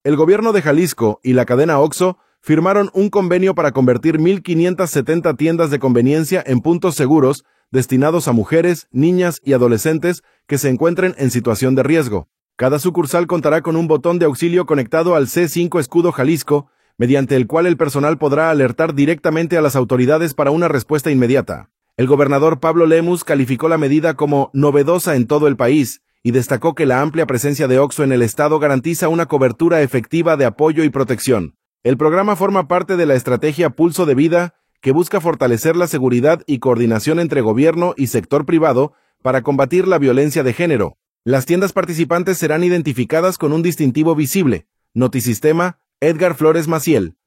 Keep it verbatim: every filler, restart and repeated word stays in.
El gobierno de Jalisco y la cadena Oxxo firmaron un convenio para convertir mil quinientas setenta tiendas de conveniencia en puntos seguros destinados a mujeres, niñas y adolescentes que se encuentren en situación de riesgo. Cada sucursal contará con un botón de auxilio conectado al C cinco Escudo Jalisco, mediante el cual el personal podrá alertar directamente a las autoridades para una respuesta inmediata. El gobernador Pablo Lemus calificó la medida como novedosa en todo el país y destacó que la amplia presencia de Oxxo en el estado garantiza una cobertura efectiva de apoyo y protección. El programa forma parte de la estrategia Pulso de Vida, que busca fortalecer la seguridad y coordinación entre gobierno y sector privado para combatir la violencia de género. Las tiendas participantes serán identificadas con un distintivo visible. Notisistema, Edgar Flores Maciel.